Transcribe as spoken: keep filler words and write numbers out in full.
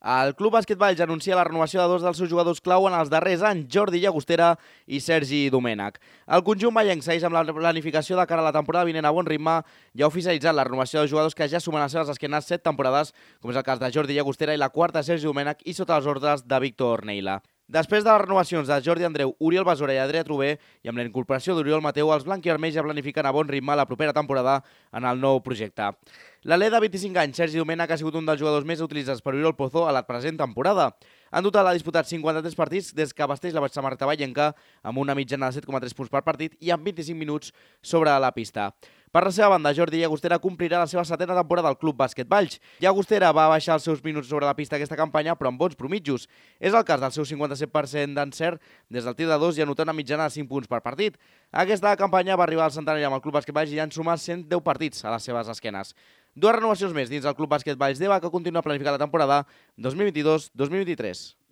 El Club Bàsquet Valls anuncia la renovació de dos dels seus jugadors clau en els darrers anys, Jordi Llagostera i Sergi Domènech. El conjunt vallenc segueix amb la planificació de cara a la temporada vinent a bon ritme i ha oficialitzat la renovació de jugadors que ja sumen a les seves esquenes set temporades, com és el cas de Jordi Llagostera i la quarta Sergi Domènech i sota les ordres de Víctor Neila. Després de les renovacions de Jordi Andreu, Oriol Besora i Adrià Trober i amb la incorporació d'Oriol Mateu, els blanquivermells ja planifiquen a bon ritme la propera temporada en el nou projecte. L'alè de vint-i-cinc anys, Sergi Domènech, ha sigut un dels jugadors més utilitzats per Oriol Pozo a la present temporada. En total ha disputat cinquanta-tres partits des que vesteix la samarreta vallenca amb una mitjana de set coma tres punts per partit i amb vint-i-cinc minuts sobre la pista. Per la seva banda, Jordi Llagostera complirà la seva setena temporada al Club Bàsquet Valls. Llagostera va baixar els seus minuts sobre la pista aquesta campanya, però amb bons promitjos. És el cas del seu cinquanta-set per cent d'encert des del tir de dos i anotant una mitjana de cinc punts per partit. Aquesta campanya va arribar al centenari amb el Club Bàsquet Valls i ja en suma cent deu partits a les seves esquenes. Dues renovacions més dins del Club Bàsquet Valls d'Eva que continua planificant la temporada dos mil vint-i-dos dos mil vint-i-tres.